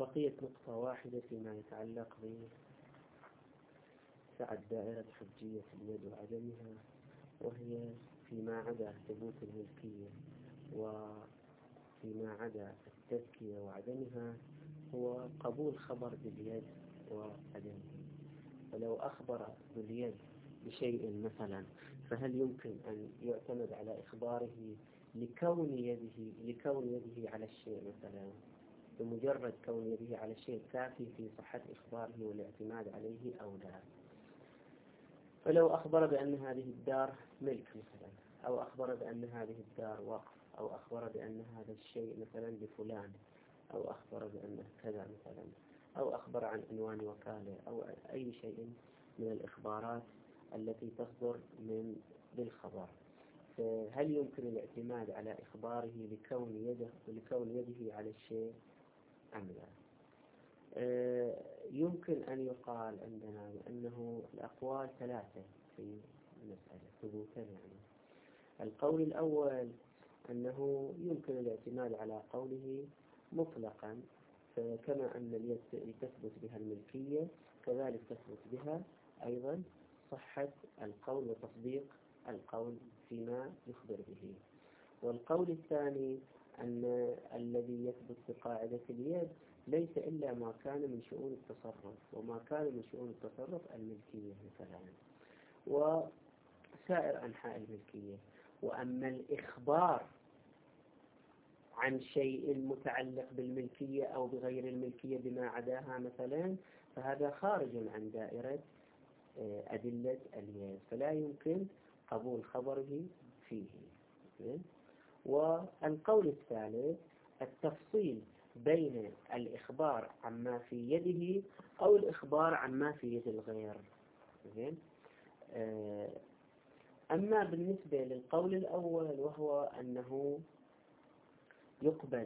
بقيت نقطة واحدة فيما يتعلق بسعة دائرة حجية اليد وعدمها، وهي فيما عدا ثبوت الملكية وفيما عدا التزكية وعدمها هو قبول خبر باليد وعدمه. فلو أخبر باليد بشيء مثلا، فهل يمكن أن يعتمد على إخباره لكون يده على الشيء مثلا؟ بمجرد كون يده على الشيء كافي في صحة إخباره والاعتماد عليه أو لا؟ فلو أخبر بأن هذه الدار ملك مثلا، أو أخبر بأن هذه الدار وقف، أو أخبر بأن هذا الشيء مثلا لفلان، أو أخبر بأنه كذا مثلا، أو أخبر عن عنوان وكالة، أو أي شيء من الإخبارات التي تصدر بالخبر، فهل يمكن الاعتماد على إخباره لكون يده على الشيء أم لا؟ يمكن أن يقال عندنا بأنه الأقوال ثلاثة في المسألة ثبوتا. يعني القول الأول أنه يمكن الاعتماد على قوله مطلقا، فكما أن اليد تثبت بها الملكية كذلك تثبت بها أيضا صحة القول وتصديق القول فيما يخبر به. والقول الثاني أن الذي يثبت بقاعدة اليد ليس إلا ما كان من شؤون التصرف، وما كان من شؤون التصرف الملكية مثلا وسائر أنحاء الملكية. وأما الإخبار عن شيء متعلق بالملكية أو بغير الملكية بما عداها مثلا، فهذا خارج عن دائرة أدلة اليد، فلا يمكن قبول خبره فيه. والقول الثالث التفصيل بين الإخبار عما في يده أو الإخبار عما في يد الغير. أما بالنسبة للقول الأول وهو أنه يقبل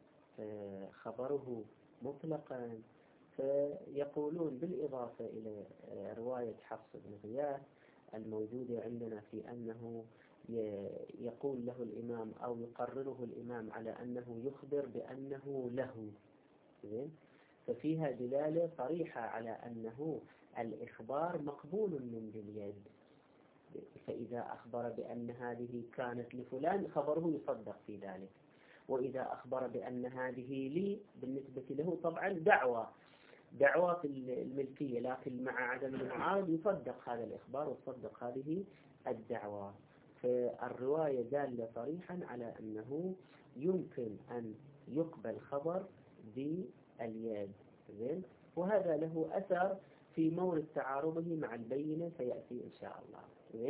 خبره مطلقا، فيقولون بالإضافة إلى رواية حفص بن غياث الموجودة عندنا في أنه يقول له الإمام أو يقرره الإمام على أنه يخبر بأنه له، ففيها دلالة صريحة على أنه الإخبار مقبول من اليد. فإذا أخبر بأن هذه كانت لفلان خبره يصدق في ذلك، وإذا أخبر بأن هذه لي بالنسبة له طبعا دعوة في الملكية، لكن مع عدم المعارض يصدق هذا الإخبار ويصدق هذه الدعوة. فالرواية دالة صريحا على أنه يمكن أن يقبل خبر باليد، وهذا له أثر في مورد تعارضه مع البينة سيأتي إن شاء الله.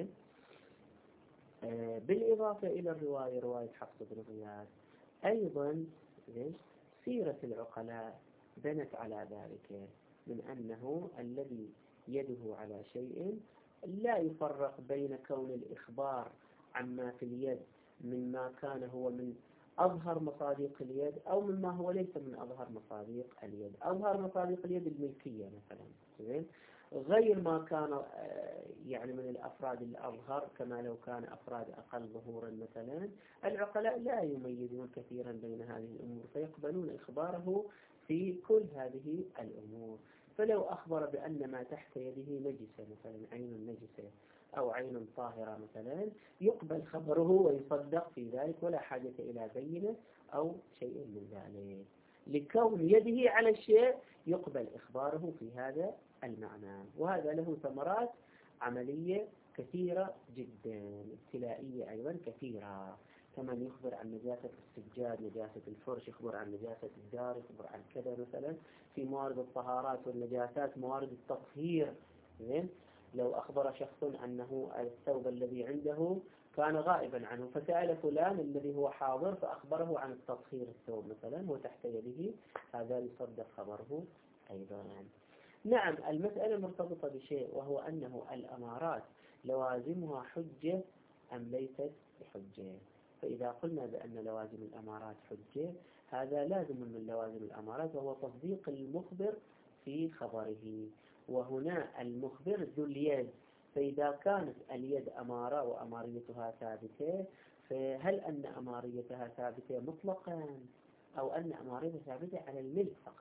بالإضافة إلى رواية حفص بن غياث أيضا سيرة العقلاء بنت على ذلك، من أنه الذي يده على شيء لا يفرق بين كون الإخبار عما في اليد مما كان هو من أظهر مصادق اليد أو مما هو ليس من أظهر مصادق اليد. أظهر مصادق اليد الملكية مثلا، غير ما كان يعني من الأفراد الأظهر، كما لو كان أفراد أقل ظهورا مثلا. العقلاء لا يميزون كثيرا بين هذه الأمور، فيقبلون إخباره في كل هذه الأمور. فلو أخبر بأن ما تحت يده نجسة مثلا، عين نجسة أو عين طاهرة مثلا، يقبل خبره ويصدق في ذلك ولا حاجة إلى بينة أو شيء من ذلك. لكون يده على الشيء يقبل إخباره في هذا المعنى. وهذا له ثمرات عملية كثيرة جدا، ابتلائية أيضا كثيرة. كمان يخبر عن نجاسة السجاد، نجاسة الفرش، يخبر عن نجاسة الدار، يخبر عن كذا مثلا في موارد الطهارات والنجاسات، موارد التطهير. لو أخبر شخص أنه الثوب الذي عنده كان غائبا عنه، فسأل فلان الذي هو حاضر فأخبره عن التطهير الثوب مثلا وتحت يده، هذا يصدق خبره أيضا. نعم، المسألة مرتبطة بشيء، وهو أنه الأمارات لوازمها حجة أم ليست بحجة. فإذا قلنا بأن لوازم الأمارات حجة، هذا لازم من لوازم الأمارات، وهو تصديق المخبر في خبره. وهنا المخبر ذو اليد، فإذا كانت اليد أمارة وأماريتها ثابتة، فهل أن أماريتها ثابتة مطلقا أو أن أماريتها ثابتة على الملك فقط؟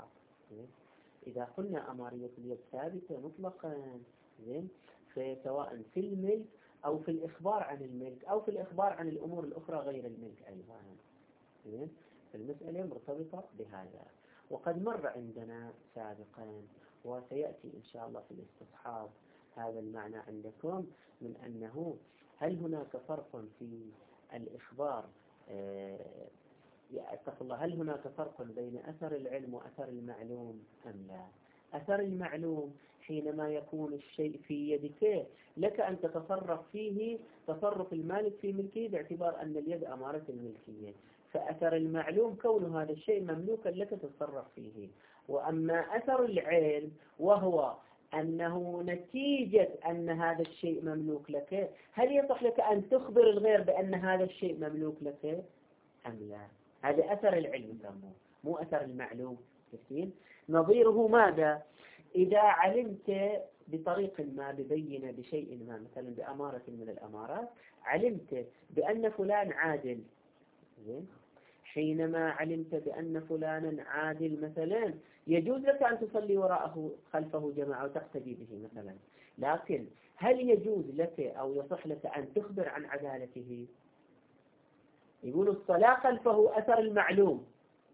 إذا قلنا أمارية اليد ثابتة مطلقا فسواء في الملك أو في الإخبار عن الملك أو في الإخبار عن الأمور الأخرى غير الملك أيضا. المسألة مرتبطة بهذا، وقد مر عندنا سابقا وسيأتي إن شاء الله في الاستصحاب هذا المعنى عندكم، من أنه هل هناك فرق في الإخبار هل هناك فرق بين أثر العلم وأثر المعلوم أم لا؟ أثر المعلوم حينما يكون الشيء في يدك لك أن تتصرف فيه تصرف المالك في ملكه باعتبار أن اليد أمارة الملكية، فأثر المعلوم كون هذا الشيء مملوكا لك تتصرف فيه. وأما أثر العلم وهو أنه نتيجة أن هذا الشيء مملوك لك، هل يصح لك أن تخبر الغير بأن هذا الشيء مملوك لك أم لا؟ هذا أثر العلم مو أثر المعلوم. نظيره ماذا؟ إذا علمت بطريق ما ببينة بشيء ما، مثلا بأمارة من الأمارات، علمت بأن فلان عادل، حينما علمت بأن فلانا عادل مثلا يجوز لك أن تصلي وراءه خلفه جماعة وتقتدي به مثلا، لكن هل يجوز لك أو يصح لك أن تخبر عن عدالته؟ يقول الصلاة خلفه أثر المعلوم،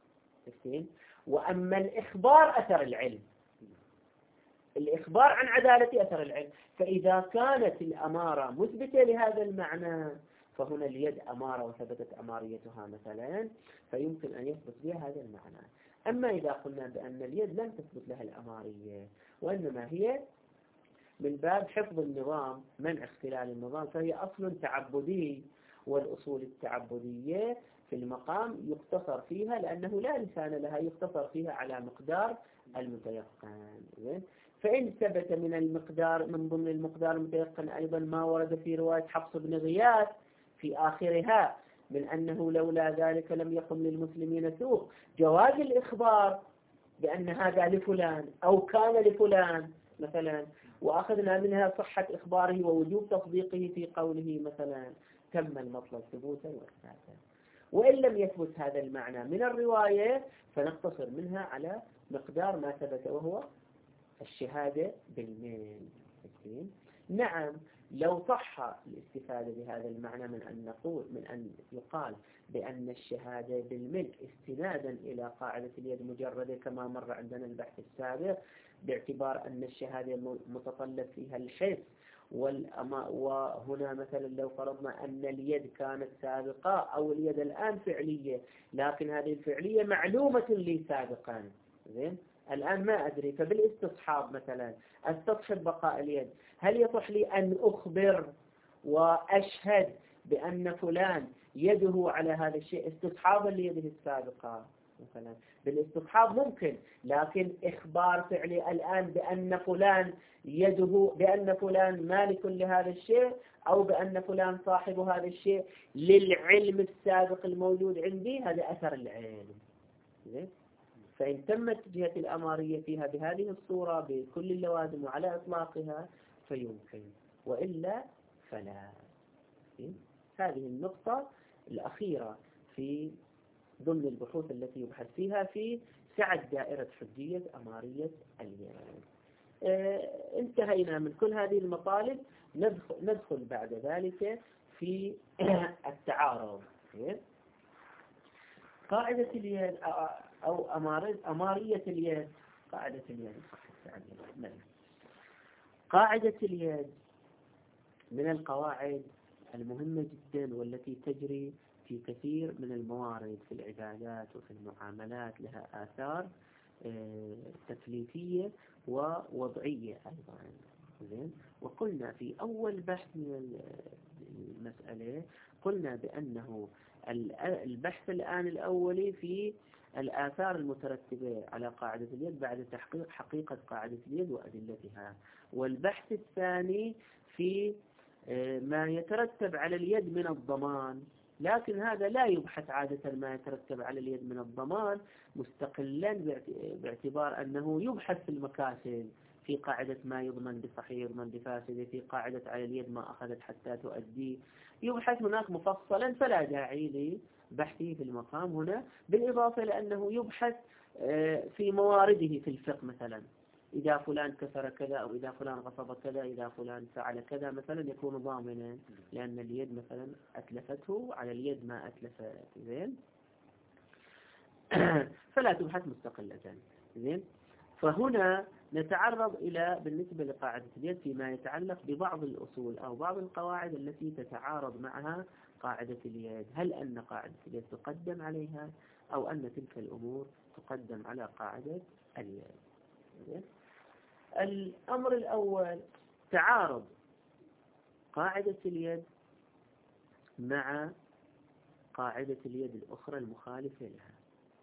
وأما الإخبار أثر العلم، الإخبار عن عدالة أثر العلم. فإذا كانت الأمارة مثبتة لهذا المعنى فهنا اليد أمارة وثبتت أماريتها مثلا، فيمكن أن يثبت بها هذا المعنى. أما إذا قلنا بأن اليد لم تثبت لها الأمارية وإنما هي من باب حفظ النظام منع اختلال النظام، فهي أصل تعبدي، والأصول التعبدية في المقام يقتصر فيها لأنه لا لسان لها، يقتصر فيها على مقدار المتيقن. فإن ثبت من المقدار من ضمن المقدار المتيقن أيضا ما ورد في رواية حفص بن غياث في آخرها من أنه لولا ذلك لم يقم للمسلمين سوق، جواز الإخبار بأن هذا لفلان أو كان لفلان مثلا، وأخذنا منها صحة إخباره ووجوب تصديقه في قوله مثلا، تم المطلب ثبوتا وإثباتا. وإن لم يثبت هذا المعنى من الرواية فنقتصر منها على مقدار ما ثبت وهو الشهادة بالميل. نعم، لو صح الاستفادة بهذا المعنى من أن يقال بأن الشهادة بالملك استنادا إلى قاعدة اليد مجردة كما مر عندنا البحث السابق، باعتبار أن الشهادة متطلب فيها الحس، وهنا مثلا لو فرضنا أن اليد كانت سابقة أو اليد الآن فعلية، لكن هذه الفعلية معلومة لي سابقا، الآن ما أدري، فبالاستصحاب مثلا استصحب بقاء اليد، هل يصح لي أن أخبر وأشهد بأن فلان يده على هذا الشيء استصحابا ليده السابقة مثلا؟ بالاستصحاب ممكن، لكن إخبار فعلي الآن بأن فلان يده، بأن فلان مالك لهذا الشيء أو بأن فلان صاحب هذا الشيء للعلم السابق الموجود عندي، هذا أثر العلم. فإن تمت جهة الأمارية فيها بهذه الصورة بكل اللوازم وعلى إطلاقها فيمكن، وإلا فلا. هذه النقطة الأخيرة في ضمن البحوث التي يبحث فيها في سعة دائرة حجية أمارية اليد. انتهينا من كل هذه المطالب، ندخل بعد ذلك في التعارض. قاعدة اليد أو أمارية اليد، قاعدة اليد قاعدة اليد من القواعد المهمة جدا والتي تجري في كثير من الموارد في العبادات وفي المعاملات، لها آثار تكليفية ووضعية أيضا. وقلنا في أول بحث من المسألة قلنا بأنه البحث الآن الأولي في الآثار المترتبة على قاعدة اليد بعد تحقيق حقيقة قاعدة اليد وأدلتها، والبحث الثاني في ما يترتب على اليد من الضمان، لكن هذا لا يبحث عادة ما يترتب على اليد من الضمان مستقلا، باعتبار أنه يبحث في المكاسب في قاعدة ما يضمن بصحيح يضمن بفاسد، في قاعدة على اليد ما أخذت حتى تؤدي، يبحث هناك مفصلا، فلا داعي لبحثه في المقام هنا، بالإضافة لأنه يبحث في موارده في الفقه مثلا، إذا فلان كسر كذا أو إذا فلان غصب كذا، إذا فلان فعل كذا مثلا، يكون ضامنا لأن اليد مثلا أتلفته على اليد ما أتلف. زين. فلا تبحث مستقلة. زين. فهنا نتعرض إلى بالنسبة لقاعدة اليد فيما يتعلق ببعض الأصول أو بعض القواعد التي تتعارض معها قاعدة اليد. هل أن قاعدة اليد تقدم عليها أو أن تلك الأمور تقدم على قاعدة اليد؟ الأمر الأول تعارض قاعدة اليد مع قاعدة اليد الأخرى المخالفة لها،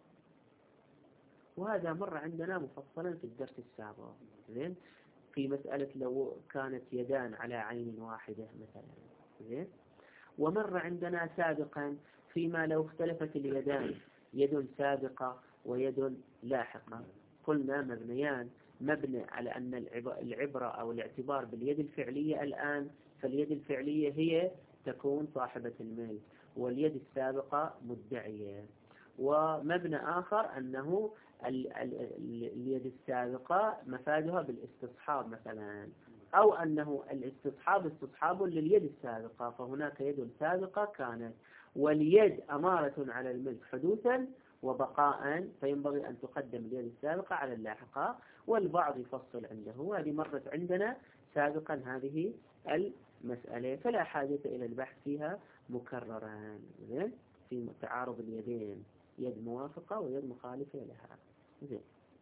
وهذا مر عندنا مفصلا في الدرس السابق. زين. في مسألة لو كانت يدان على عين واحدة مثلا. زين. ومر عندنا سابقا فيما لو اختلفت اليدان، يد سابقة ويد لاحقة، قلنا مبنيان، مبني على أن العبرة أو الاعتبار باليد الفعلية الآن، فاليد الفعلية هي تكون صاحبة الملك واليد السابقة مدعية. ومبنى آخر أنه اليد السابقة مفادها بالاستصحاب مثلا، أو أنه الاستصحاب استصحاب لليد السابقة، فهناك يد سابقة كانت واليد أمارة على الملك حدوثا وبقاء، فينبغي أن تقدم اليد السابقة على اللاحقة. والبعض يفصل عنده، هذه مرت عندنا سابقا هذه المسألة، فلا حاجة إلى البحث فيها مكررا. في تعارض اليدين، يد موافقة ويد مخالفة لها. زين.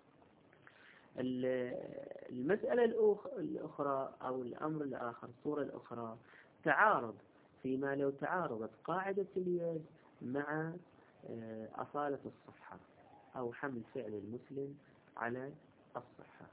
المسألة الأخرى أو الأمر الآخر، الصورة الأخرى، تعارض فيما لو تعارضت قاعدة اليد مع أصالة الصحة أو حمل فعل المسلم على الصحة.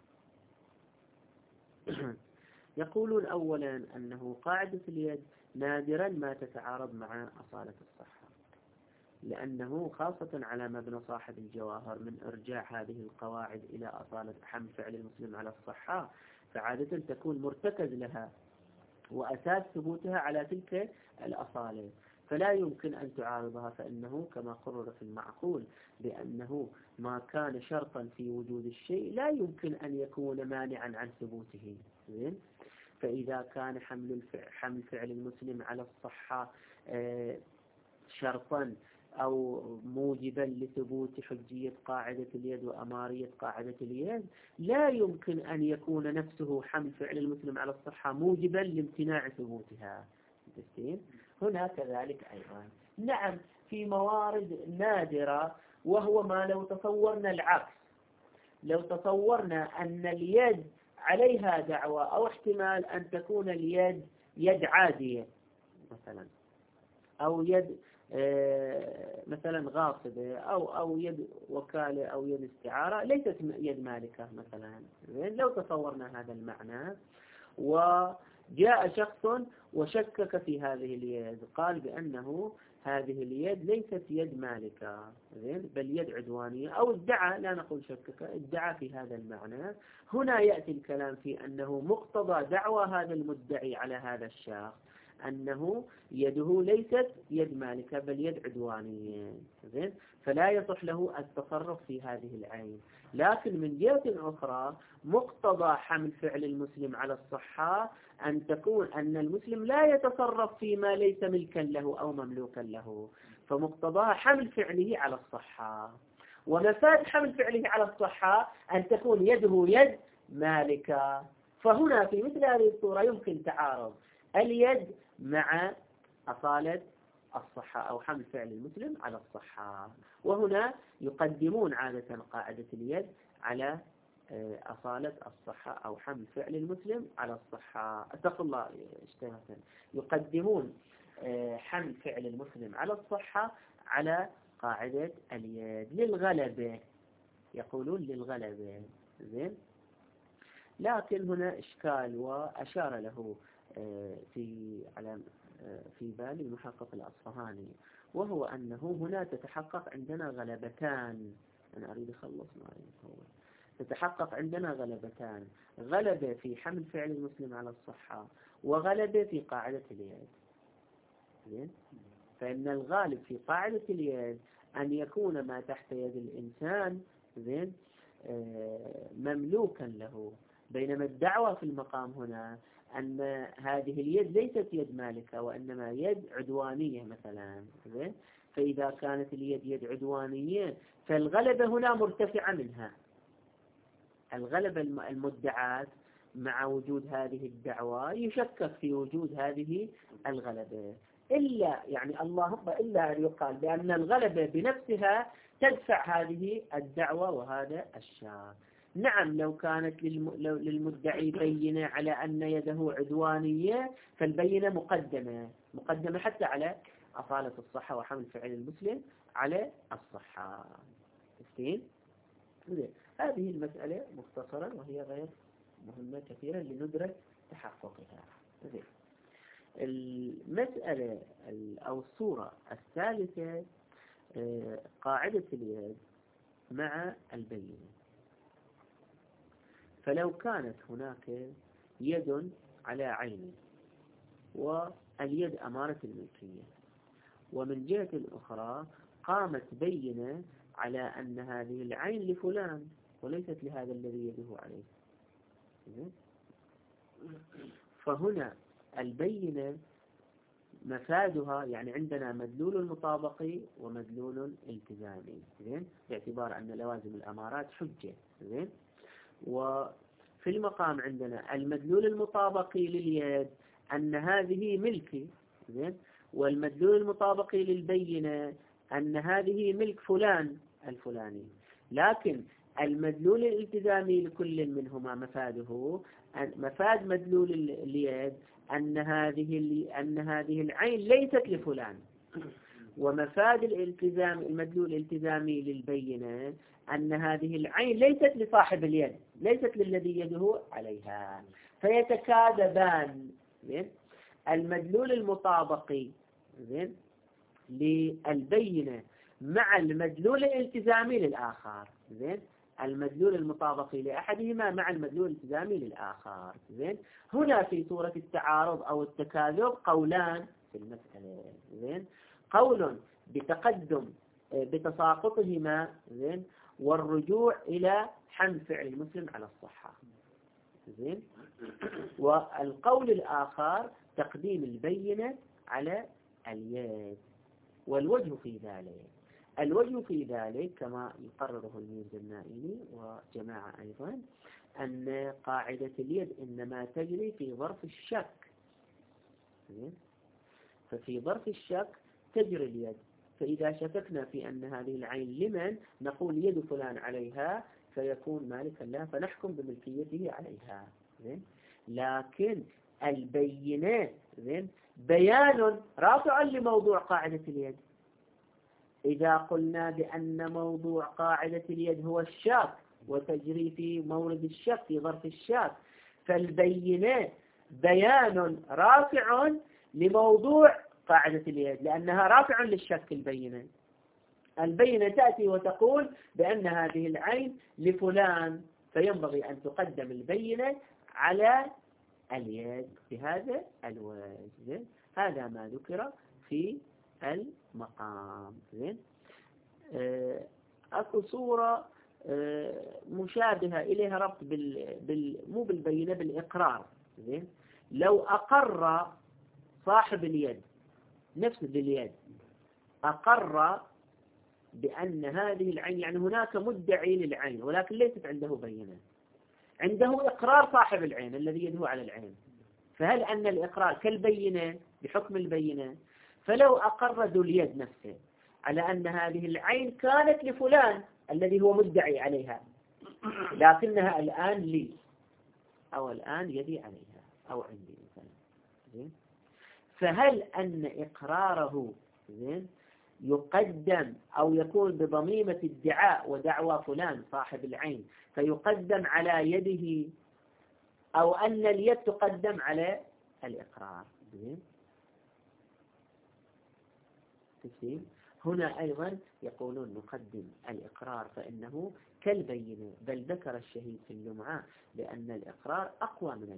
يقولون أولا أنه قاعدة اليد نادرا ما تتعارض مع أصالة الصحة، لأنه خاصة على مبنى صاحب الجواهر من إرجاع هذه القواعد إلى أصالة حمل فعل المسلم على الصحة، فعادة تكون مرتكز لها وأساس ثبوتها على تلك الأصالة، فلا يمكن أن تعارضها، فإنه كما قرر في المعقول بأنه ما كان شرطا في وجود الشيء لا يمكن أن يكون مانعا عن ثبوته. فإذا كان حمل فعل المسلم على الصحة شرطا أو موجبا لثبوت حجية قاعدة اليد وأمارية قاعدة اليد، لا يمكن أن يكون نفسه حمل فعل المسلم على الصحة موجبا لامتناع ثبوتها. هنا كذلك أيضا. نعم، في موارد نادرة، وهو ما لو تصورنا العكس، لو تصورنا أن اليد عليها دعوة أو احتمال أن تكون اليد يد عادية مثلا، أو يد مثلا غاصبة أو يد وكالة أو يد استعارة ليست يد مالكة مثلا. لو تصورنا هذا المعنى وجاء شخص وشكك في هذه اليد، قال بأنه هذه اليد ليست يد مالكة بل يد عدوانية، أو ادعى، لا نقول شكك، ادعى في هذا المعنى، هنا يأتي الكلام في أنه مقتضى دعوى هذا المدعي على هذا الشخص أنه يده ليست يد مالكة بل يد عدوانية. فلا يصح له التصرف في هذه العين. لكن من جهة أخرى مقتضى حمل فعل المسلم على الصحة أن تكون أن المسلم لا يتصرف فيما ليس ملكا له أو مملوكا له، فمقتضى حمل فعله على الصحة. ومفاد حمل فعله على الصحة أن تكون يده يد مالكة. فهنا في مثل هذه الصورة يمكن تعارض اليد مع أصالة الصحة أو حمل فعل المسلم على الصحة، وهنا يقدمون عادة قاعدة اليد على أصالة الصحة أو حمل فعل المسلم على الصحة. أتقوا الله اشتهاتا، يقدمون حمل فعل المسلم على الصحة على قاعدة اليد للغلبة، يقولون للغلبة. زين. لكن هنا إشكال وأشار له في بال المحقق الأصفهاني، وهو أنه هنا تتحقق عندنا غلبتان. أنا أريد أخلص معي. تتحقق عندنا غلبتان، غلبة في حمل فعل المسلم على الصحة وغلبة في قاعدة اليد. فإن الغالب في قاعدة اليد أن يكون ما تحت يد الإنسان زين مملوكا له، بينما الدعوة في المقام هنا أن هذه اليد ليست يد مالكة وإنما يد عدوانية مثلا. زين فإذا كانت اليد يد عدوانية فالغلبة هنا مرتفعة منها، الغلبة المدعاة مع وجود هذه الدعوة يشكك في وجود هذه الغلبة، إلا يعني اللهم إلا أن يقال بأن الغلبة بنفسها تدفع هذه الدعوة وهذا الشاك. نعم لو كانت للمدعي بينة على أن يده عدوانية فالبينة مقدمة حتى على أصالة الصحة وحمل فعل المسلم على الصحة. هذه المسألة مختصرا وهي غير مهمة كثيرا لندرك تحققها. المسألة أو الصورة الثالثة قاعدة اليد مع البينة. فلو كانت هناك يد على عين واليد أمارة الملكية، ومن جهة أخرى قامت بينة على أن هذه العين لفلان وليست لهذا الذي يده عليه، فهنا البينة مفادها يعني عندنا مدلول المطابقي ومدلول التزامي، زين باعتبار أن لوازم الأمارات حجة. زين وفي المقام عندنا المدلول المطابقي لليد أن هذه ملكي، زين والمدلول المطابقي للبينة أن هذه ملك فلان الفلاني، لكن المدلول الالتزامي لكل منهما مفاده مفاد مدلول اليد أن هذه العين ليست لفلان، ومفاد المدلول الالتزامي للبينة أن هذه العين ليست لصاحب اليد، ليست للذي يده عليها، فيتكاذبان. المدلول المطابقي للبينة مع المدلول الالتزامي للآخر، المدلول المطابقي لأحدهما مع المدلول الالتزامي للآخر. هنا في صورة التعارض أو التكاذب قولان في المسألة. قول بتساقطهما والرجوع إلى حمل فعل المسلم على الصحة. والقول الآخر تقديم البينة على اليد. والوجه في ذلك كما يقرره الميرزا النائمي وجماعة أيضا أن قاعدة اليد إنما تجري في ظرف الشك، ففي ظرف الشك تجري اليد، فإذا شككنا في أن هذه العين لمن نقول يد فلان عليها فيكون مالكا لها فنحكم بملكيته عليها. لكن البينات بيان رافع لموضوع قاعدة اليد. إذا قلنا بأن موضوع قاعدة اليد هو الشك وتجري في مورد الشك في ظرف الشك، فالبينات بيان رافع لموضوع قاعدة اليد لأنها رافع للشك. البينة تأتي وتقول بأن هذه العين لفلان، فينبغي أن تقدم البينة على اليد بهذا الوجه. هذا ما ذكر في المقام. أكو صورة مشابهة إليها ربط مو بالبينة بالإقرار. لو أقر صاحب اليد نفس اليد أقر بأن هذه العين، يعني هناك مدعي للعين ولكن ليست عنده بينة، عنده إقرار صاحب العين الذي يده على العين، فهل أن الإقرار كالبينة بحكم البينة؟ فلو أقر ذو اليد نفسه على أن هذه العين كانت لفلان الذي هو مدعي عليها لكنها الآن لي أو الآن يدي عليها أو عندي مثلا، فهل أن إقراره يقدم أو يكون بضميمة ادعاء ودعوى فلان صاحب العين فيقدم على يده، أو أن اليد تقدم على الإقرار؟ هنا أيضا يقولون نقدم الإقرار فإنه كالبينة، بل ذكر الشهيد في اللمعة بأن الإقرار أقوى من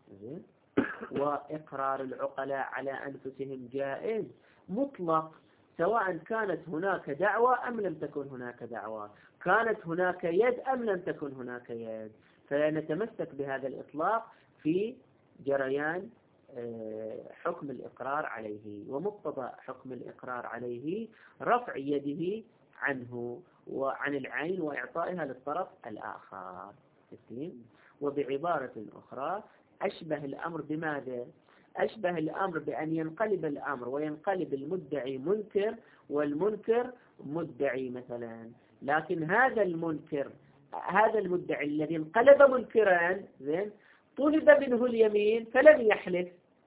البينة. وإقرار العقلاء على أنفسهم جائز مطلق، سواء كانت هناك دعوة أم لم تكن هناك دعوة، كانت هناك يد أم لم تكن هناك يد. فنتمسك بهذا الإطلاق في جريان حكم الإقرار عليه. ومقتضى حكم الإقرار عليه رفع يده عنه وعن العين وإعطائها للطرف الآخر. وبعبارة أخرى أشبه الأمر بماذا؟ أشبه الأمر بأن ينقلب الأمر وينقلب المدعي منكر والمنكر مدعي مثلا، لكن هذا المدعي الذي انقلب منكرا طلب منه اليمين فلم يحلف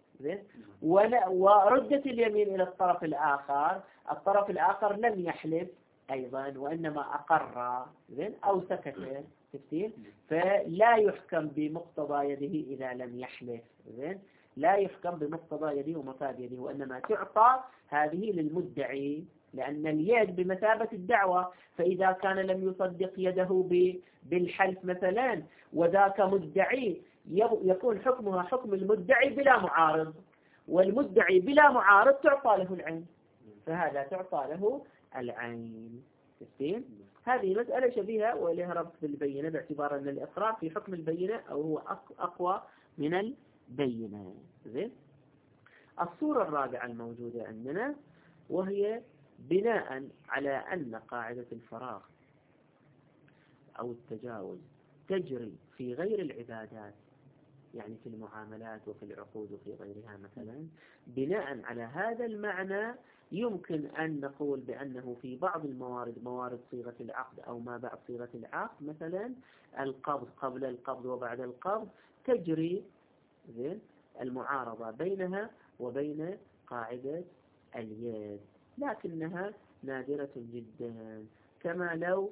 وردت اليمين إلى الطرف الآخر لم يحلف أيضا وإنما أقر أو سكت. فلا يحكم بمقتضى يده إذا لم يحلف، لا يحكم بمقتضى يده ومفاد يده، وإنما تعطى هذه للمدعي لأن اليد بمثابة الدعوة. فإذا كان لم يصدق يده بالحلف مثلا وذاك مدعي يكون حكمها حكم المدعي بلا معارض، والمدعي بلا معارض تعطى له العين، فهذا تعطى له العين. هذه مسألة شبيهة وإليها ربط بالبينة باعتبار أن الإقرار في حكم البينة أو هو أقوى من البينة. الصورة الرابعة الموجودة عندنا وهي بناء على أن قاعدة الفراغ أو التجاوز تجري في غير العبادات، يعني في المعاملات وفي العقود وفي غيرها مثلا. بناء على هذا المعنى يمكن أن نقول بأنه في بعض الموارد، موارد صيغة العقد أو ما بعد صيغة العقد مثلا القبض قبل القبض وبعد القبض، تجري المعارضة بينها وبين قاعدة اليد، لكنها نادرة جدا. كما لو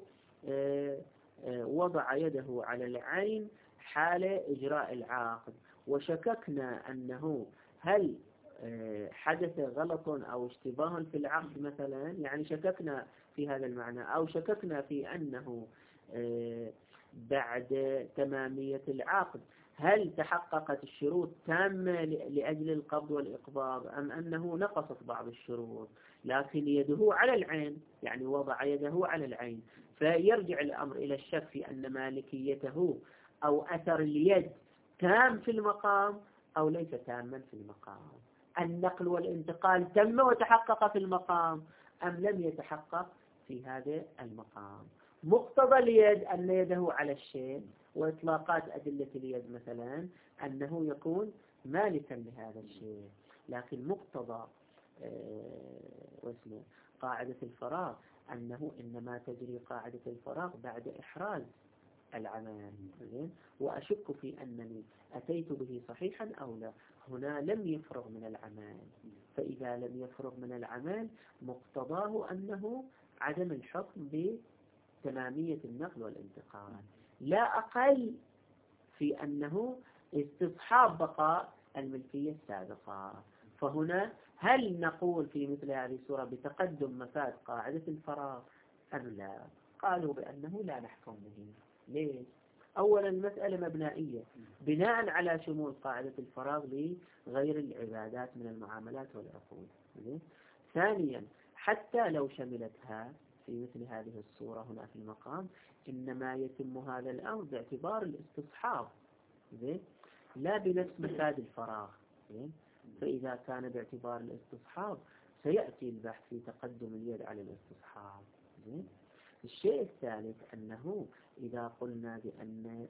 وضع يده على العين حال إجراء العقد وشككنا أنه هل حدث غلط أو اشتباه في العقد مثلا، يعني شككنا في هذا المعنى، أو شككنا في أنه بعد تمامية العقد هل تحققت الشروط تامة لأجل القبض والإقباض أم أنه نقصت بعض الشروط، لكن يده على العين، يعني وضع يده على العين، فيرجع الأمر إلى الشك في أن مالكيته أو أثر اليد تام في المقام أو ليس تاما في المقام. النقل والانتقال تم وتحقق في المقام أم لم يتحقق في هذا المقام. مقتضى اليد أن يده على الشيء، وإطلاقات أدلة اليد مثلا أنه يكون مالكا لهذا الشيء، لكن مقتضى قاعدة الفراغ أنه إنما تجري قاعدة الفراغ بعد إحراز العمل، وأشك في أنني أتيت به صحيحا أو لا. هنا لم يفرغ من العمل، فإذا لم يفرغ من العمل مقتضاه أنه عدم الحكم بتمامية النقل والانتقال، لا أقل في أنه استصحاب بقاء الملكية السابقة. فهنا هل نقول في مثل هذه الصورة بتقدم مفاد قاعدة الفراغ أم لا؟ قالوا بأنه لا نحكم به. ليه؟ أولا مسألة مبنائية بناء على شمول قاعدة الفراغ لغير العبادات من المعاملات والعقود. ثانيا حتى لو شملتها في مثل هذه الصورة هنا في المقام إنما يتم هذا الأمر باعتبار الاستصحاب لا بنفس مفاد الفراغ. فإذا كان باعتبار الاستصحاب سيأتي البحث في تقدم اليد على الاستصحاب. الشيء الثالث أنه إذا قلنا بأن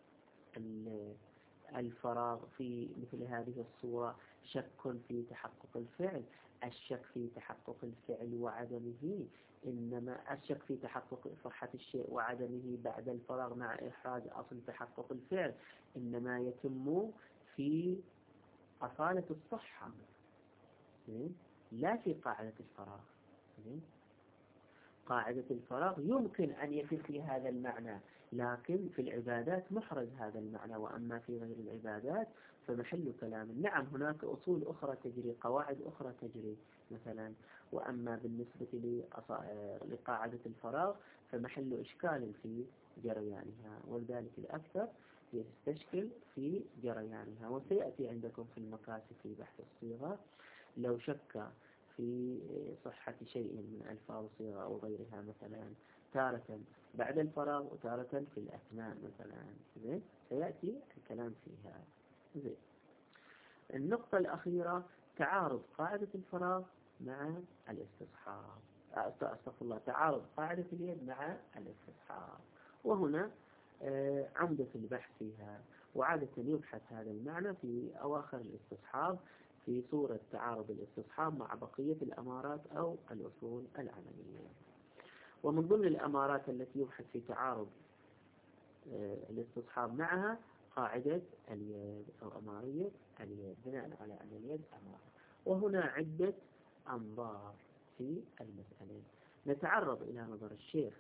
الفراغ في مثل هذه الصورة شك في تحقق الفعل، الشك في تحقق الفعل وعدمه إنما الشك في تحقق صحة الشيء وعدمه بعد الفراغ مع إحراز أصل تحقق الفعل إنما يتم في أصالة الصحة لا في قاعدة الفراغ. قاعدة الفراغ يمكن أن يتم في هذا المعنى، لكن في العبادات محرز هذا المعنى، وأما في غير العبادات فمحل كلام. نعم هناك أصول أخرى تجري، قواعد أخرى تجري مثلا، وأما بالنسبة لقاعدة الفراغ فمحل إشكال في جريانها، ولذلك الأكثر يستشكل في جريانها. وسيأتي عندكم في المكاسب في بحث الصيغة لو شك في صحة شيء من ألفاظ صيغة أو غيرها مثلا، تارة بعد الفراغ وتارة في الأثناء مثلا. زين، سيأتي الكلام فيها. زين، النقطة الأخيرة تعارض قاعدة الفراغ مع الاستصحاب. أستغفر الله، تعارض قاعدة اليد مع الاستصحاب. وهنا عمدة البحث فيها، وعادة يبحث هذا المعنى في أواخر الاستصحاب في صورة تعارض الاستصحاب مع بقية الأمارات أو الأصول العملية. ومن ضمن الأمارات التي يبحث في تعارض الاستصحاب معها قاعدة اليد أو أمارية اليد، بناء على أن اليد أمارة. وهنا عدة أنظار في المسألة. نتعرض إلى نظر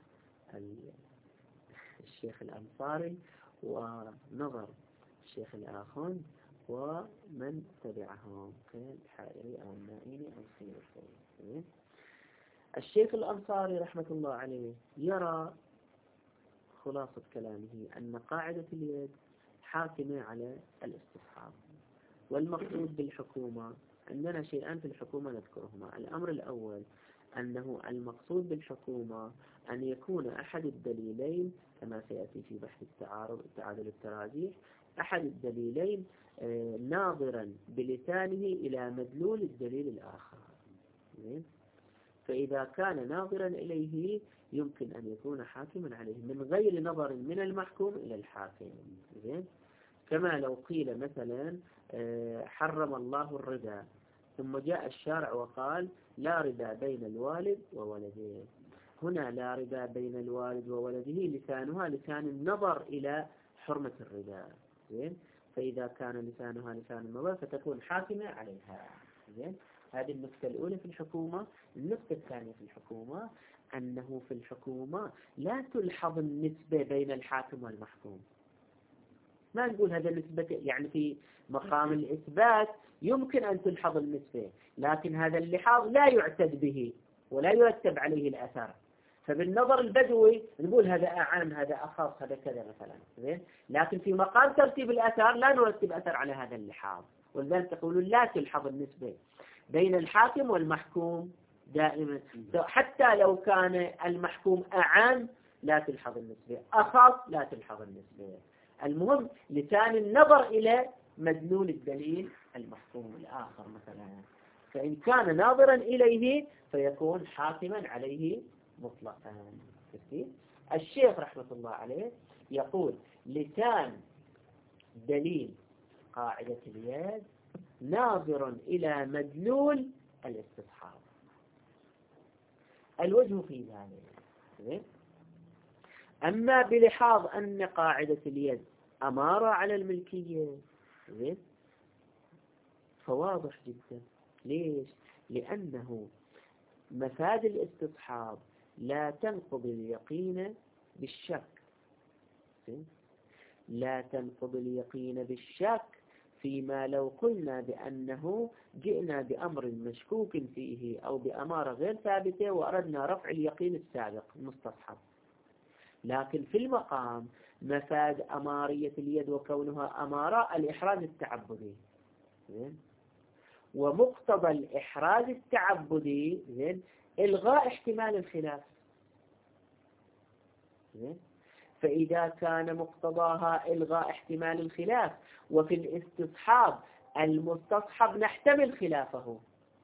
الشيخ الأنصاري ونظر الشيخ الآخون ومن تبعهم كالحائري أو النائيني أو السيوطي. الشيخ الأنصاري رحمة الله عليه يرى خلاصة كلامه أن قاعدة اليد حاكمة على الاستصحاب. والمقصود بالحكومة، عندنا شيئان في الحكومة نذكرهما. الأمر الأول أنه المقصود بالحكومة أن يكون أحد الدليلين كما سيأتي في بحث تعادل التراجيح، أحد الدليلين ناظرا بلسانه إلى مدلول الدليل الآخر. فإذا كان ناظرا إليه يمكن أن يكون حاكما عليه من غير نظر من المحكوم إلى الحاكم. كما لو قيل مثلا حرم الله الربا، ثم جاء الشارع وقال لا ربا بين الوالد وولده. هنا لا ربا بين الوالد وولده لسانها لسان النظر إلى حرمة الربا. فإذا كان لسانها لسان النظر فتكون حاكمة عليها. هذه النقطة الأولى في الحكومة. النقطة الثانية في الحكومة أنه في الحكومة لا تلحظ النسبة بين الحاكم والمحكوم. ما نقول هذا النسبة، يعني في مقام الإثبات يمكن أن تلحظ النسبة، لكن هذا اللحاظ لا يعتد به ولا يرتب عليه الأثر. فبالنظر البدوي نقول هذا أعم، هذا أخص، هذا كذا مثلا. لكن في مقام ترتيب الأثر لا نرتب أثر على هذا اللحاظ، ولذلك تقولون لا تلحظ النسبة بين الحاكم والمحكوم دائما. حتى لو كان المحكوم أعم لا تلحظ النسبة، أخص لا تلحظ النسبة. المهم لسان النظر إلى مدلول الدليل المحكوم الآخر مثلا. فإن كان ناظرا إليه فيكون حاكما عليه مطلقا. الشيخ رحمة الله عليه يقول لسان دليل قاعدة اليد ناظر إلى مدلول الاستصحاب. الوجه في ذلك أما بلحاظ أن قاعدة اليد أمارة على الملكية فواضح جدا. ليش؟ لأنه مفاد الاستصحاب لا تنقض اليقين بالشك. لا تنقض اليقين بالشك فيما لو قلنا بأنه جئنا بأمر مشكوك فيه أو بأمارة غير ثابتة وأردنا رفع اليقين السابق المستصحب. لكن في المقام مفاد أمارية اليد وكونها أمارة الإحراز التعبدي، ومقتضى الإحراز التعبدي إلغاء احتمال الخلاف. فإذا كان مقتضاها إلغاء احتمال الخلاف، وفي الاستصحاب المستصحب نحتمل خلافه،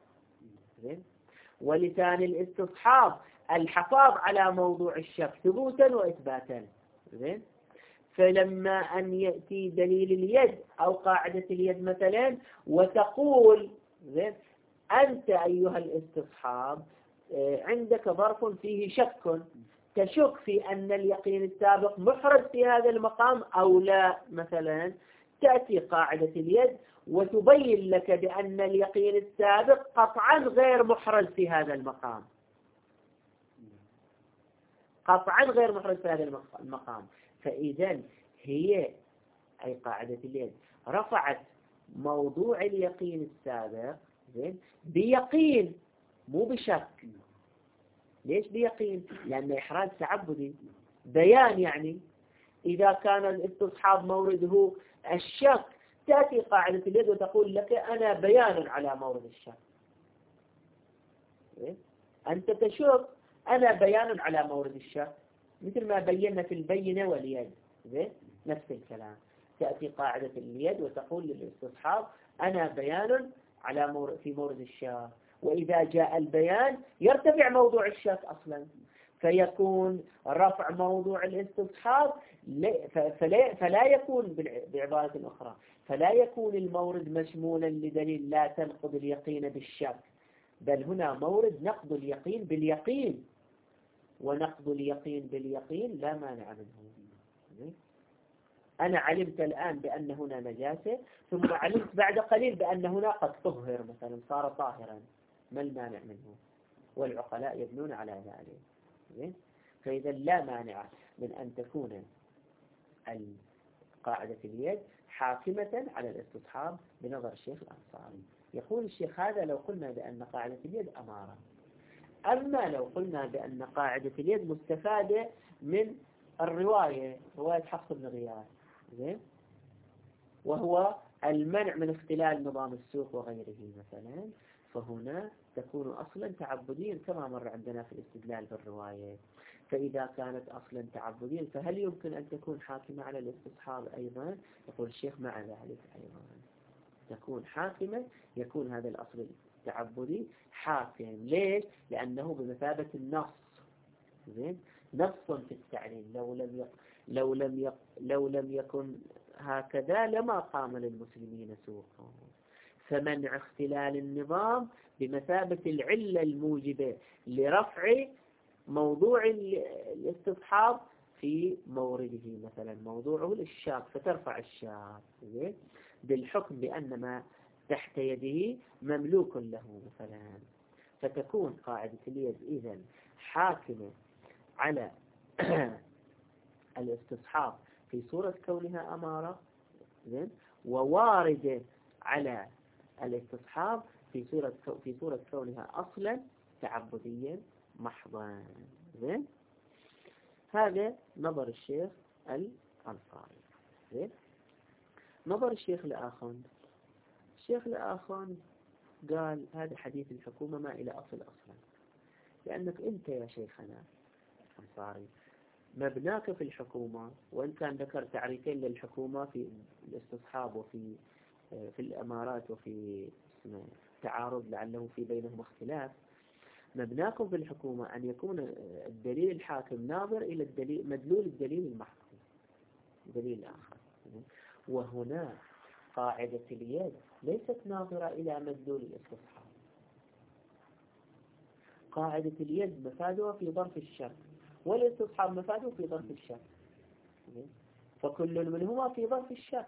ولسان الاستصحاب الحفاظ على موضوع الشك ثبوتا وإثباتا. فلما أن يأتي دليل اليد أو قاعدة اليد مثلا وتقول أنت أيها الاستصحاب عندك ظرف فيه شك، تشك في أن اليقين السابق محرز في هذا المقام أو لا مثلا، تأتي قاعدة اليد وتبين لك بأن اليقين السابق قطعا غير محرز في هذا المقام، قطعا غير محرز في هذا المقام. فإذا هي أي قاعدة اليد رفعت موضوع اليقين السابق بيقين مو بشك. ليش بيقين؟ لأن إحراز تعبدي بيان، يعني إذا كان الاستصحاب مورده الشك تأتي قاعدة اليد وتقول لك أنا بيان على مورد الشك. زين؟ أنت تشوف أنا بيان على مورد الشك مثل ما بينا في البينة واليد. زين؟ نفس الكلام، تأتي قاعدة اليد وتقول للاستصحاب أنا بيان على في مورد الشك، وإذا جاء البيان يرتفع موضوع الشك أصلا، فيكون رفع موضوع الاستصحاب فلا يكون بعبارة أخرى فلا يكون المورد مشمولا لدليل لا تنقض اليقين بالشك، بل هنا مورد نقض اليقين باليقين، ونقض اليقين باليقين لا مانع منه. أنا علمت الآن بأن هنا نجاسة، ثم علمت بعد قليل بأن هنا قد طهر مثلا صار طاهرا، ما المانع منه؟ والعقلاء يبنون على ذلك. فإذا لا مانع من أن تكون قاعدة اليد حاكمة على الاستصحاب بنظر الشيخ الأنصاري. يقول الشيخ هذا لو قلنا بأن قاعدة اليد أمارة. أما لو قلنا بأن قاعدة اليد مستفادة من الرواية، رواية حفص بن غياث، زين، وهو المنع من اختلال نظام السوق وغيره مثلا، فهنا تكون أصلا تعبديا كما مر عندنا في الاستدلال بالرواية. فإذا كانت أصلا تعبديا فهل يمكن أن تكون حاكمة على الاستصحاب أيضا؟ يقول الشيخ مع ذلك أيضا تكون حاكمة، يكون هذا الأصل التعبدي حاكم. ليش؟ لأنه بمثابة النص. زين، نص في التعليم، لو لم يكن هكذا لما قام للمسلمين سوقهم. فمنع اختلال النظام بمثابة العلة الموجبة لرفع موضوع الاستصحاب في مورده، مثلا موضوعه للشاك فترفع الشاك بالحكم بأن ما تحت يده مملوك له مثلا، فتكون قاعدة اليد إذن حاكمة على الاستصحاب في صورة كونها أمارة، وواردة على الاستصحاب في صورة كونها أصلا تعبديا محضا. زين، هذا نظر الشيخ الأنصاري. زين، نظر الشيخ الآخر. الشيخ الآخر قال هذا حديث الحكومة ما إلى أصل أصلا، لأنك أنت يا شيخنا الأنصاري مبناك في الحكومة، وإن كان ذكر تعريفين للحكومة في الاستصحاب وفي الأمارات وفي تعارض لعله في بينهم اختلاف. مبناكم في الحكومة أن يكون الدليل الحاكم ناظر إلى الدليل مدلول الدليل المحكوم، دليل آخر. وهنا قاعدة اليد ليست ناظرة إلى مدلول الاستصحاب. قاعدة اليد مفادها في ظرف الشك، والاستصحاب مفاده في ظرف الشك، فكل منهما في ظرف الشك.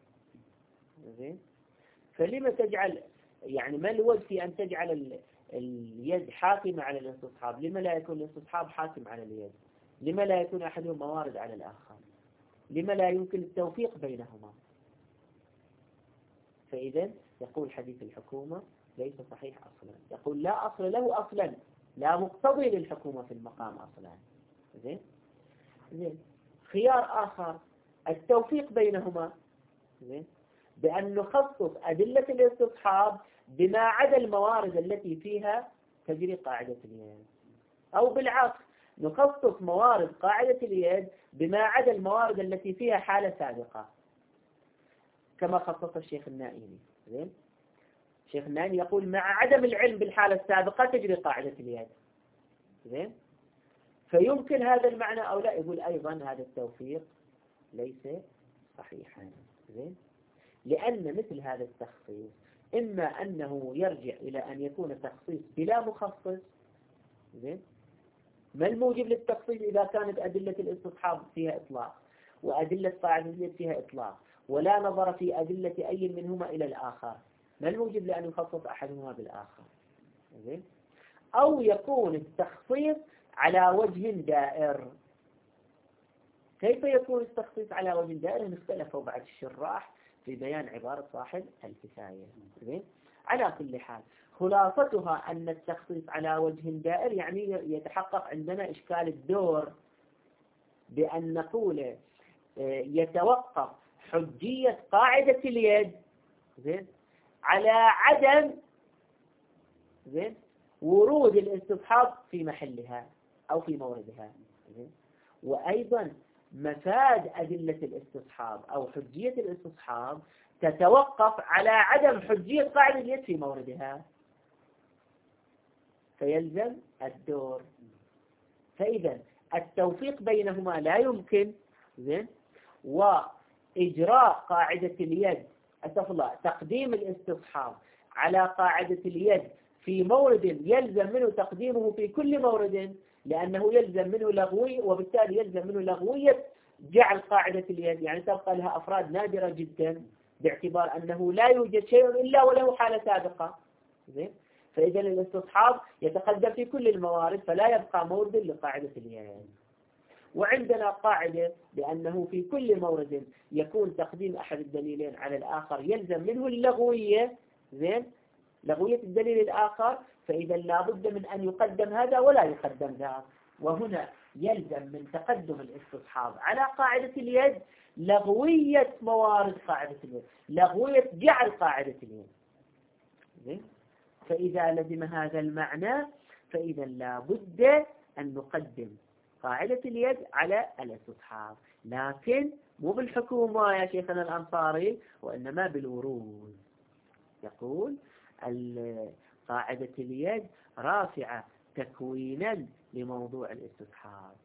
فلما تجعل يعني ما الوجه في أن تجعل اليد حاكمة على الاستصحاب؟ لما لا يكون الاستصحاب حاكم على اليد؟ لما لا يكون أحدهما وارد على الآخر؟ لما لا يمكن التوفيق بينهما؟ فإذا يقول حديث الحكومة ليس صحيح أصلا، يقول لا أصل له أصلا، لا مقتضي للحكومة في المقام أصلا. زين، خيار آخر التوفيق بينهما، زين، بأن نخصص أدلة الاستصحاب بما عدا الموارد التي فيها تجري قاعدة اليد، أو بالعكس نخصص موارد قاعدة اليد بما عدا الموارد التي فيها حالة سابقة، كما خصص الشيخ النائمي. زين، الشيخ النائمي يقول مع عدم العلم بالحالة السابقة تجري قاعدة اليد. زين، فيمكن هذا المعنى أو لا؟ يقول أيضا هذا التوفيق ليس صحيحا. زين، لأن مثل هذا التخصيص إما أنه يرجع إلى أن يكون تخصيص بلا مخصص. زين، ما الموجب للتخصيص إذا كانت أدلة الاستصحاب فيها إطلاق وأدلة قاعدة اليد فيها إطلاق، ولا نظر في أدلة أي منهما إلى الآخر؟ ما الموجب لأن يخصص أحدهما بالآخر؟ زين، أو يكون التخصيص على وجه دائر. كيف يكون التخصيص على وجه دائر؟ اختلفوا بعد الشراح في بيان عبارة صاحب الكفاية. زين، على كل حال خلاصتها أن التخصيص على وجه دائر يعني يتحقق عندنا إشكال الدور بأن نقول يتوقف حجية قاعدة اليد، زين، على عدم، زين، ورود الاستصحاب في محلها أو في موردها. وأيضا مفاد أدلة الاستصحاب أو حجية الاستصحاب تتوقف على عدم حجية قاعدة اليد في موردها، فيلزم الدور. فإذا التوفيق بينهما لا يمكن. وإجراء قاعدة اليد تقديم الاستصحاب على قاعدة اليد في مورد يلزم منه تقديمه في كل مورد، لأنه يلزم منه لغوي، وبالتالي يلزم منه لغوية جعل قاعدة اليد، يعني تبقى لها أفراد نادرة جدا باعتبار أنه لا يوجد شيء إلا وله حالة سابقة. فإذا الاستصحاب يتقدم في كل الموارد، فلا يبقى مورد لقاعدة اليد. وعندنا قاعدة بأنه في كل مورد يكون تقديم أحد الدليلين على الآخر يلزم منه اللغوية، لغوية الدليل الآخر، فإذا لا بد من أن يقدم هذا ولا يقدم ذاك. وهنا يلزم من تقدم الاستصحاب على قاعدة اليد لغوية موارد قاعدة اليد، لغوية جعل قاعدة اليد. فإذا لزم هذا المعنى فإذا لا بد أن نقدم قاعدة اليد على الاستصحاب، لكن مو بالحكومة يا شيخنا الأنصاري، وإنما بالورود. يقول قاعدة اليد رافعة تكوينا لموضوع الاستصحاب.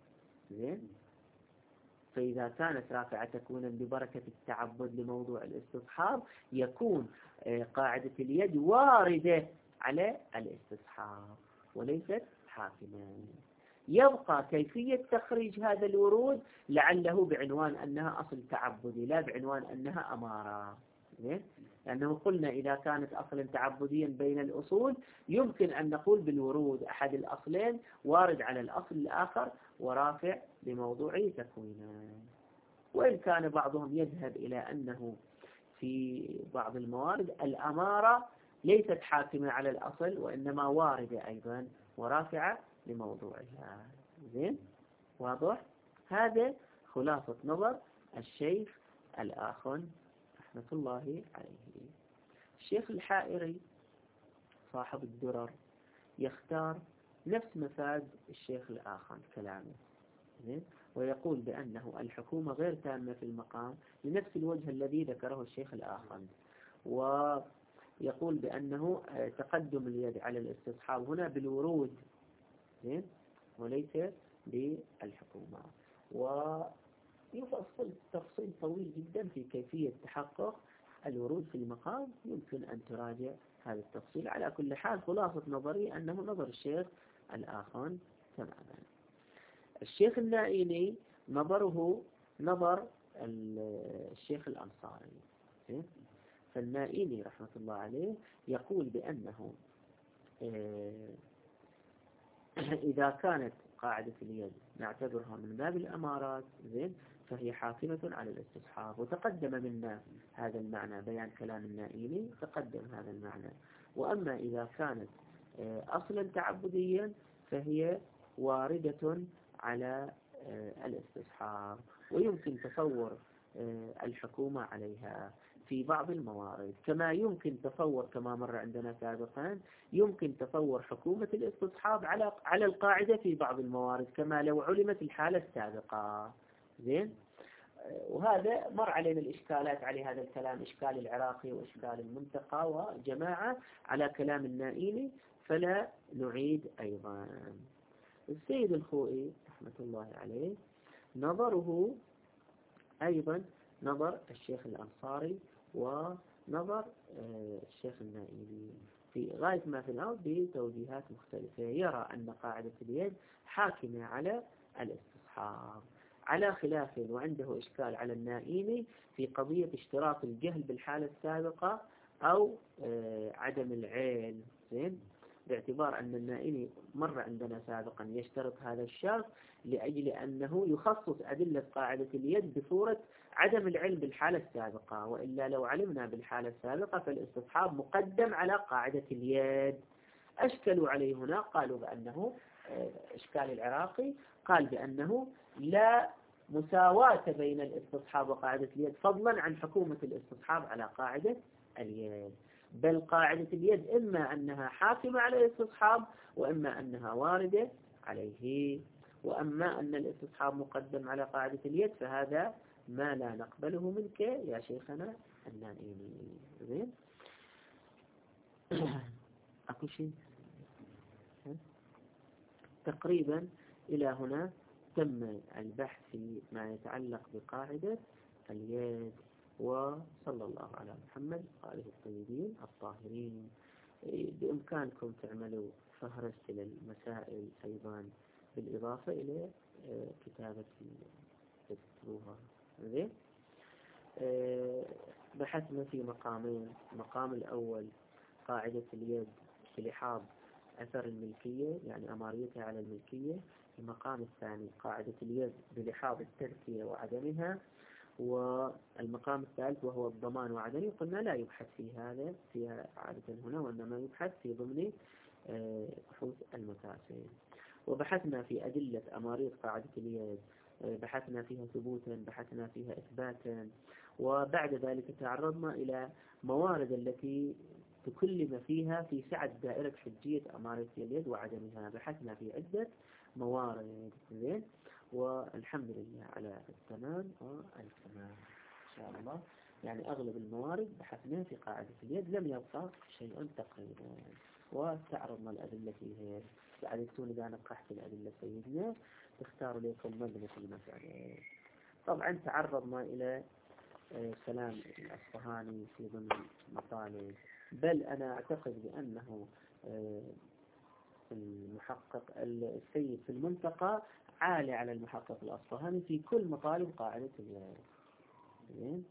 فإذا كانت رافعة تكوينا ببركة التعبد لموضوع الاستصحاب يكون قاعدة اليد واردة على الاستصحاب وليست حاكمة. يبقى كيفية تخريج هذا الورود لعله بعنوان أنها أصل تعبدي لا بعنوان أنها أمارة، لأنه قلنا إذا كانت أصلا تعبديا بين الأصول يمكن أن نقول بالورود أحد الأصلين وارد على الأصل الآخر ورافع لموضوع تكوينه. وإن كان بعضهم يذهب إلى أنه في بعض الموارد الأمارة ليست حاكمة على الأصل وإنما واردة أيضا ورافعة لموضوعها. زين واضح؟ هذا خلاصة نظر الشيخ الآخن رحمة الله عليه. الشيخ الحائري صاحب الدرر يختار نفس مفاد الشيخ الآخن كلامه، ويقول بأنه الحكومة غير تامة في المقام لنفس الوجه الذي ذكره الشيخ الآخن، ويقول بأنه تقدم اليد على الاستصحاب هنا بالورود وليس بالحكومة. ويفصل تفصيل طويل جدا في كيفية تحقق الورود في المقام، يمكن أن تراجع هذا التفصيل. على كل حال خلاصة نظري أنه نظر الشيخ الآخن تماما. الشيخ النائيني نظره نظر الشيخ الأنصاري. فالنائيني رحمة الله عليه يقول بأنه إذا كانت قاعدة اليد نعتبرها من باب الأمارات فهي حاكمة على الاستصحاب، وتقدم منا هذا المعنى بيان كلام النائيني، تقدم هذا المعنى. وأما إذا كانت أصلا تعبديا فهي واردة على الاستصحاب، ويمكن تصور الحكومة عليها في بعض الموارد، كما يمكن تصور كما مر عندنا سابقا يمكن تصور حكومة الاستصحاب على القاعدة في بعض الموارد كما لو علمت الحالة السابقة. زين، وهذا مر علينا الإشكالات على هذا الكلام، إشكال العراقي وإشكال المنتقى وجماعة على كلام النائيني، فلا نعيد أيضا. السيد الخوئي رحمة الله عليه نظره أيضا نظر الشيخ الأنصاري ونظر الشيخ النائيني في غاية ما في الأرض بتوجيهات مختلفة. يرى أن قاعدة اليد حاكمة على الاستصحاب على خلاف، وعنده إشكال على النائيني في قضية اشتراط الجهل بالحالة السابقة أو عدم العلم. زين، باعتبار أن النائيني مر عندنا سابقا يشترط هذا الشرط لأجل أنه يخصص أدلة قاعدة اليد بصورة عدم العلم بالحالة السابقة، وإلا لو علمنا بالحالة السابقة فالاستصحاب مقدم على قاعدة اليد. أشكلوا عليه هنا، قالوا بأنه إشكال العراقي قال بأنه لا مساواة بين الاستصحاب وقاعدة اليد فضلا عن حكومة الاستصحاب على قاعدة اليد، بل قاعدة اليد إما أنها حاكمة على الاستصحاب وإما أنها واردة عليه. وأما أن الاستصحاب مقدم على قاعدة اليد فهذا ما لا نقبله منك يا شيخنا النائمي. زين. أكو شيء تقريبا إلى هنا تم البحث في ما يتعلق بقاعدة اليد. وصلى الله على محمد وآله الطيبين الطاهرين. بإمكانكم تعملوا فهرس للمسائل أيضا بالإضافة إلى كتابة تكتبوها. زين. بحثنا في مقامين. المقام الأول قاعدة اليد بلحاظ أثر الملكية يعني أماريتها على الملكية. المقام الثاني قاعدة اليد بلحاظ التركية وعدمها. والمقام الثالث وهو الضمان وعدمه قلنا لا يبحث في هذا فيها عادة هنا وإنما يبحث في ضمن بحوث المكاسب. وبحثنا في أدلة أمارية قاعدة اليد، بحثنا فيها ثبوتا، بحثنا فيها إثباتا. وبعد ذلك تعرضنا إلى موارد التي تكلم فيها في سعة دائرة حجية أمارة اليد وعدمها. بحثنا في عدة موارد. زين. والحمد لله على التمام والكمال إن شاء الله. يعني أغلب الموارد بحثنا في قاعدة اليد، لم يبقى شيء تقريبا. وتعرضنا الأدلة فيها. بعدتون إذا نقحت الأدلة سيدنا تختار لكم مبنى في المسألة. طبعا تعرضنا إلى كلام الأصفهاني في ضمن مطالب. بل أنا أعتقد بأنه المحقق السيد في المنطقة عالي على المحقق الأصفهاني في كل مطالب قاعدة اليد.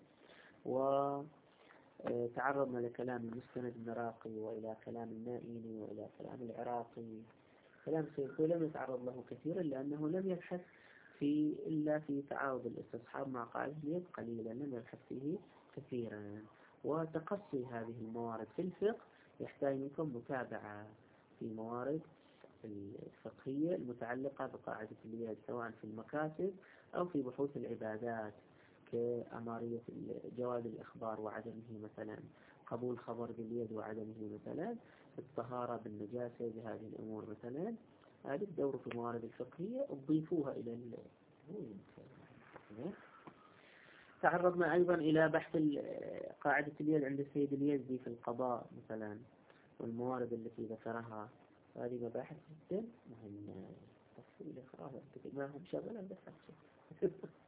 وتعرضنا لكلام المستند المراقي وإلى كلام النائيني وإلى كلام العراقي. كلام سيكون لم يتعرض له كثيرا لأنه لم يبحث إلا في تعارض الاستصحاب مع قاعدة اليد قليلا، لم يبحث فيه كثيرا. وتقصي هذه الموارد في الفقه يحتاج منكم متابعة في موارد الفقهية المتعلقة بقاعدة اليد سواء في المكاسب أو في بحوث العبادات كأمارية جواز الإخبار وعدمه مثلا، قبول خبر باليد وعدمه مثلا، الطهارة بالنجاسة بهذه الأمور مثلا. هذه الدورة في الموارد الفقهية تضيفوها إلى تعرضنا أيضا إلى بحث قاعدة اليد عند السيد اليزدي في القضاء مثلا والموارد التي ذكرها. هذه مباحث جدا مهمة. تفصيل خلاص ما هم شغلة بس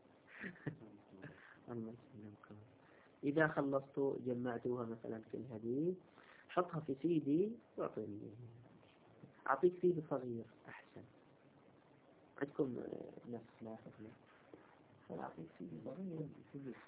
إذا خلصتوا جمعتوها مثلا في الهديد حطها في سيدي واعطيني. أعطيك سيدي صغير أحسن. عندكم نفس ما أخذنا. أعطيك سيدي صغير